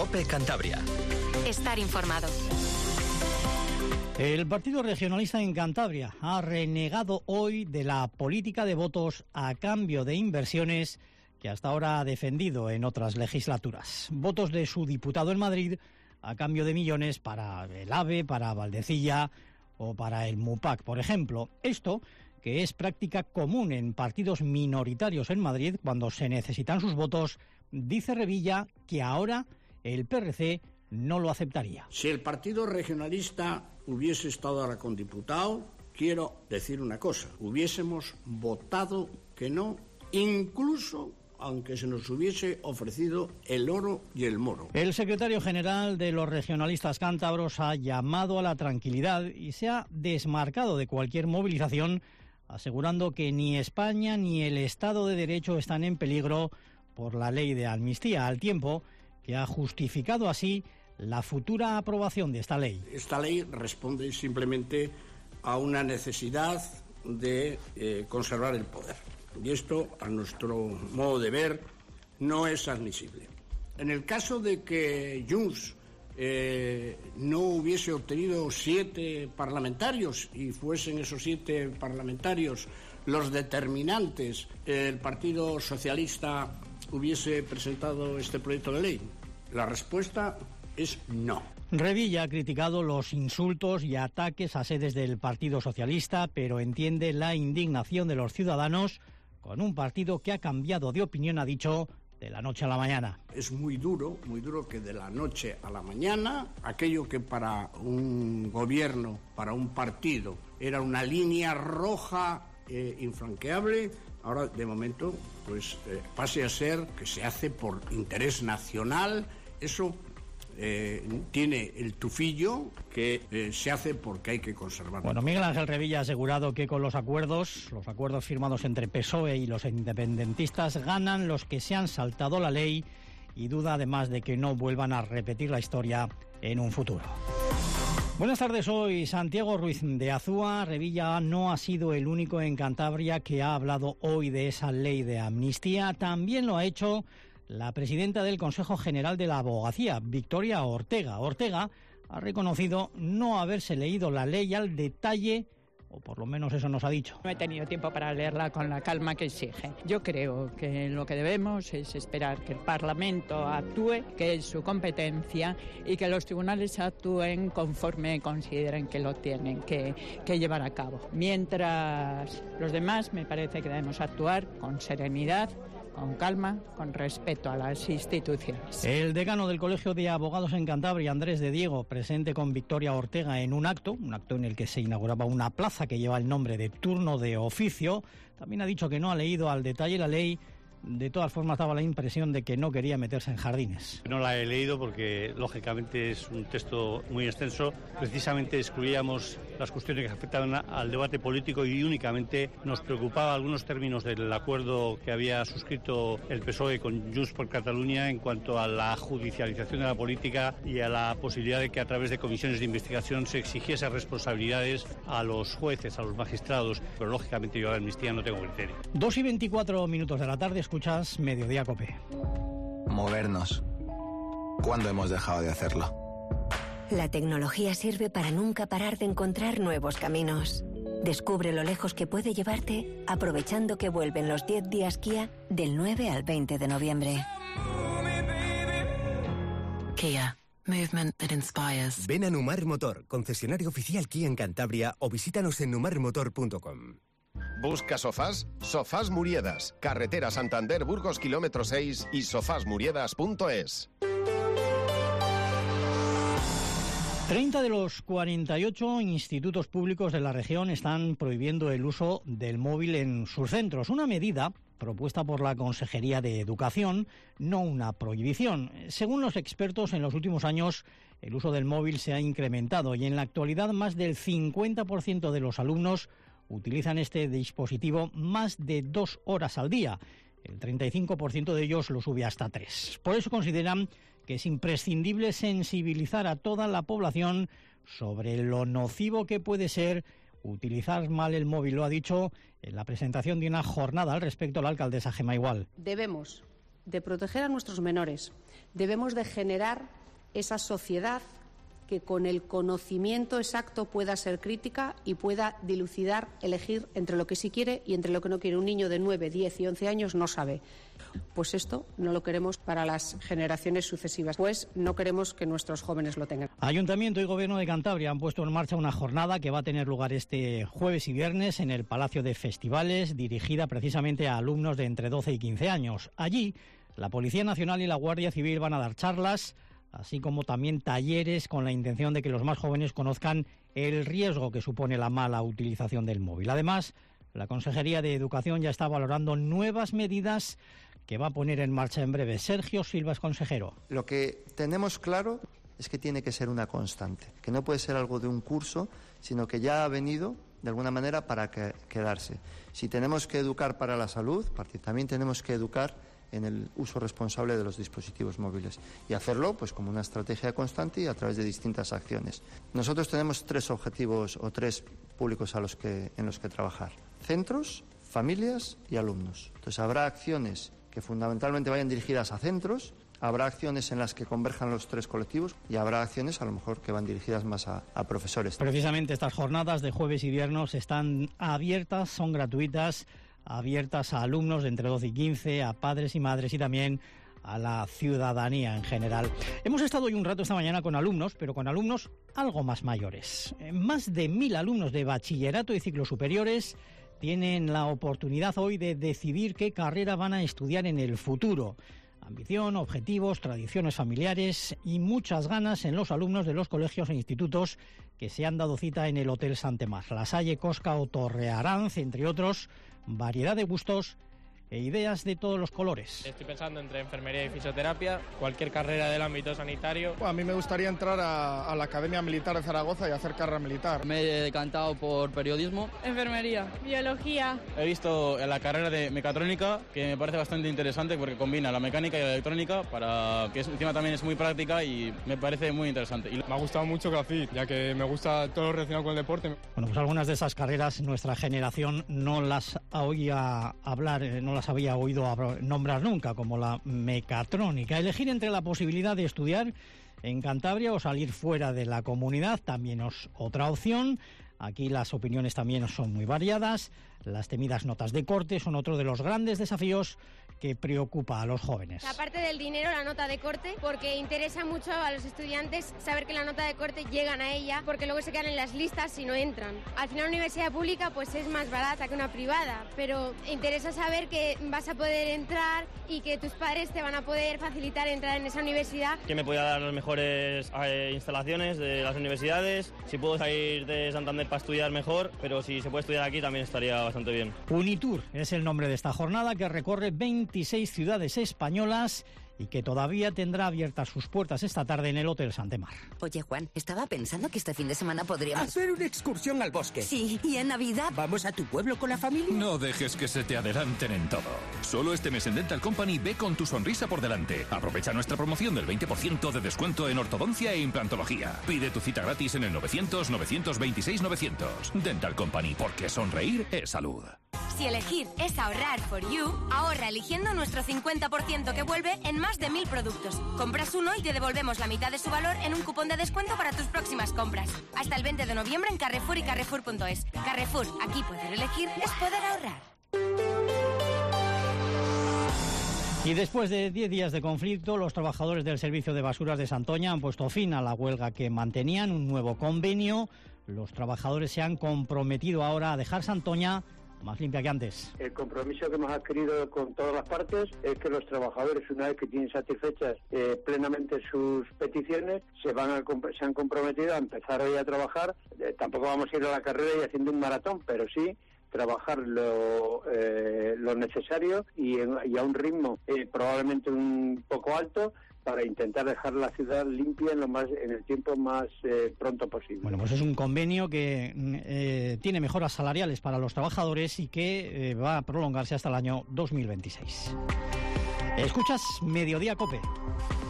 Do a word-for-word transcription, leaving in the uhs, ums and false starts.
COPE Cantabria. Estar informado. El Partido Regionalista en Cantabria ha renegado hoy de la política de votos a cambio de inversiones que hasta ahora ha defendido en otras legislaturas. Votos de su diputado en Madrid a cambio de millones para el AVE, para Valdecilla o para el MUPAC, por ejemplo. Esto, que es práctica común en partidos minoritarios en Madrid cuando se necesitan sus votos, dice Revilla que ahora el P R C no lo aceptaría. Si el Partido Regionalista hubiese estado ahora con diputado, quiero decir una cosa, hubiésemos votado que no, incluso aunque se nos hubiese ofrecido el oro y el moro. El secretario general de los regionalistas cántabros ha llamado a la tranquilidad y se ha desmarcado de cualquier movilización, asegurando que ni España ni el Estado de Derecho están en peligro por la ley de amnistía, al tiempo que ha justificado así la futura aprobación de esta ley. Esta ley responde simplemente a una necesidad de eh, conservar el poder. Y esto, a nuestro modo de ver, no es admisible. En el caso de que Junts eh, no hubiese obtenido siete parlamentarios y fuesen esos siete parlamentarios los determinantes, el Partido Socialista hubiese presentado este proyecto de ley. La respuesta es no. Revilla ha criticado los insultos y ataques a sedes del Partido Socialista, pero entiende la indignación de los ciudadanos con un partido que ha cambiado de opinión, ha dicho, de la noche a la mañana. Es muy duro, muy duro que de la noche a la mañana, aquello que para un gobierno, para un partido, era una línea roja eh, infranqueable, ahora de momento pues eh, pase a ser que se hace por interés nacional. Eso Eh, tiene el tufillo que eh, se hace porque hay que conservarlo. Bueno, Miguel Ángel Revilla ha asegurado que con los acuerdos, los acuerdos firmados entre P S O E y los independentistas, ganan los que se han saltado la ley y duda además de que no vuelvan a repetir la historia en un futuro. Buenas tardes, soy Santiago Ruiz de Azúa. Revilla no ha sido el único en Cantabria que ha hablado hoy de esa ley de amnistía. También lo ha hecho la presidenta del Consejo General de la Abogacía, Victoria Ortega. Ortega ha reconocido no haberse leído la ley al detalle, o por lo menos eso nos ha dicho. No he tenido tiempo para leerla con la calma que exige. Yo creo que lo que debemos es esperar que el Parlamento actúe, que es su competencia, y que los tribunales actúen conforme consideren que lo tienen que, que llevar a cabo. Mientras los demás, me parece que debemos actuar con serenidad, con calma, con respeto a las instituciones. El decano del Colegio de Abogados en Cantabria, Andrés de Diego, presente con Victoria Ortega en un acto, un acto en el que se inauguraba una plaza que lleva el nombre de turno de oficio, también ha dicho que no ha leído al detalle la ley. De todas formas, daba la impresión de que no quería meterse en jardines. No la he leído porque, lógicamente, es un texto muy extenso. Precisamente excluíamos las cuestiones que afectaban al debate político y únicamente nos preocupaba algunos términos del acuerdo que había suscrito el P S O E con Junts per Catalunya en cuanto a la judicialización de la política y a la posibilidad de que a través de comisiones de investigación se exigiese responsabilidades a los jueces, a los magistrados. Pero, lógicamente, yo a la amnistía no tengo criterio. Dos y veinticuatro minutos de la tarde, escuchas Mediodía COPE. Movernos. ¿Cuándo hemos dejado de hacerlo? La tecnología sirve para nunca parar de encontrar nuevos caminos. Descubre lo lejos que puede llevarte aprovechando que vuelven los diez días Kia del nueve al veinte de noviembre. Kia. Movement that inspires. Ven a Numar Motor, concesionario oficial Kia en Cantabria, o visítanos en numar motor punto com. ¿Busca sofás? Sofás Muriedas. Carretera Santander Burgos kilómetro seis y sofás muriedas punto es. treinta de los cuarenta y ocho institutos públicos de la región están prohibiendo el uso del móvil en sus centros. Una medida propuesta por la Consejería de Educación, no una prohibición. Según los expertos, en los últimos años el uso del móvil se ha incrementado y en la actualidad más del cincuenta por ciento de los alumnos utilizan este dispositivo más de dos horas al día. El treinta y cinco por ciento de ellos lo sube hasta tres. Por eso consideran que es imprescindible sensibilizar a toda la población sobre lo nocivo que puede ser utilizar mal el móvil. Lo ha dicho en la presentación de una jornada al respecto la alcaldesa Gemma Igual. Debemos de proteger a nuestros menores. Debemos de generar esa sociedad que con el conocimiento exacto pueda ser crítica y pueda dilucidar, elegir entre lo que sí quiere y entre lo que no quiere. Un niño de nueve, diez y once años no sabe. Pues esto no lo queremos para las generaciones sucesivas, pues no queremos que nuestros jóvenes lo tengan. Ayuntamiento y Gobierno de Cantabria han puesto en marcha una jornada que va a tener lugar este jueves y viernes en el Palacio de Festivales, dirigida precisamente a alumnos de entre doce y quince años. Allí, la Policía Nacional y la Guardia Civil van a dar charlas, así como también talleres con la intención de que los más jóvenes conozcan el riesgo que supone la mala utilización del móvil. Además, la Consejería de Educación ya está valorando nuevas medidas que va a poner en marcha en breve. Sergio Silva es consejero. Lo que tenemos claro es que tiene que ser una constante, que no puede ser algo de un curso, sino que ya ha venido de alguna manera para que, quedarse. Si tenemos que educar para la salud, también tenemos que educar en el uso responsable de los dispositivos móviles y hacerlo pues como una estrategia constante y a través de distintas acciones. Nosotros tenemos tres objetivos o tres públicos a los que, en los que trabajar: centros, familias y alumnos. Entonces habrá acciones que fundamentalmente vayan dirigidas a centros, habrá acciones en las que converjan los tres colectivos y habrá acciones a lo mejor que van dirigidas más a, a profesores. Precisamente estas jornadas de jueves y viernes están abiertas, son gratuitas, abiertas a alumnos de entre doce y quince, a padres y madres y también a la ciudadanía en general. Hemos estado hoy un rato esta mañana con alumnos, pero con alumnos algo más mayores. Más de mil alumnos de bachillerato y ciclos superiores tienen la oportunidad hoy de decidir qué carrera van a estudiar en el futuro. Ambición, objetivos, tradiciones familiares y muchas ganas en los alumnos de los colegios e institutos que se han dado cita en el Hotel Santemar. La Salle, Cosca o Torrearanz, entre otros, variedad de gustos e ideas de todos los colores. Estoy pensando entre enfermería y fisioterapia, cualquier carrera del ámbito sanitario. Bueno, a mí me gustaría entrar a, a la Academia Militar de Zaragoza y hacer carrera militar. Me he decantado por periodismo. Enfermería. Biología. He visto en la carrera de mecatrónica, que me parece bastante interesante porque combina la mecánica y la electrónica, para que encima también es muy práctica y me parece muy interesante. Y me ha gustado mucho CAFID, ya que me gusta todo lo relacionado con el deporte. Bueno, pues algunas de esas carreras nuestra generación no las oía hablar, no las había oído nombrar nunca, como la mecatrónica. Elegir entre la posibilidad de estudiar en Cantabria o salir fuera de la comunidad también es otra opción. Aquí las opiniones también son muy variadas. Las temidas notas de corte son otro de los grandes desafíos que preocupa a los jóvenes. Aparte del dinero, la nota de corte, porque interesa mucho a los estudiantes saber que la nota de corte llegan a ella, porque luego se quedan en las listas si no entran. Al final, una universidad pública pues es más barata que una privada, pero interesa saber que vas a poder entrar y que tus padres te van a poder facilitar entrar en esa universidad. Que me pueda dar las mejores eh, instalaciones de las universidades, si puedo salir de Santander para estudiar mejor, pero si se puede estudiar aquí también estaría bastante bien. Unitour es el nombre de esta jornada que recorre veintiséis ciudades españolas y que todavía tendrá abiertas sus puertas esta tarde en el Hotel Santemar. Oye, Juan, estaba pensando que este fin de semana podríamos... hacer una excursión al bosque. Sí, ¿y en Navidad? ¿Vamos a tu pueblo con la familia? No dejes que se te adelanten en todo. Solo este mes en Dental Company ve con tu sonrisa por delante. Aprovecha nuestra promoción del veinte por ciento de descuento en ortodoncia e implantología. Pide tu cita gratis en el novecientos, novecientos veintiséis, novecientos. Dental Company, porque sonreír es salud. Si elegir es ahorrar for you, ahorra eligiendo nuestro cincuenta por ciento que vuelve en más de mil productos. Compras uno y te devolvemos la mitad de su valor en un cupón de descuento para tus próximas compras. Hasta el veinte de noviembre en Carrefour y Carrefour punto es. Carrefour, aquí poder elegir es poder ahorrar. Y después de diez días de conflicto, los trabajadores del servicio de basuras de Santoña han puesto fin a la huelga que mantenían, un nuevo convenio. Los trabajadores se han comprometido ahora a dejar Santoña más limpia que antes. El compromiso que hemos adquirido con todas las partes es que los trabajadores, una vez que tienen satisfechas eh, plenamente sus peticiones, se van a, se han comprometido a empezar hoy a trabajar. Eh, tampoco vamos a ir a la carrera y haciendo un maratón, pero sí trabajar lo, eh, lo necesario y, en, y a un ritmo eh, probablemente un poco alto, para intentar dejar la ciudad limpia en lo más en el tiempo más eh, pronto posible. Bueno, pues es un convenio que eh, tiene mejoras salariales para los trabajadores y que eh, va a prolongarse hasta el año dos mil veintiséis. Escuchas Mediodía COPE.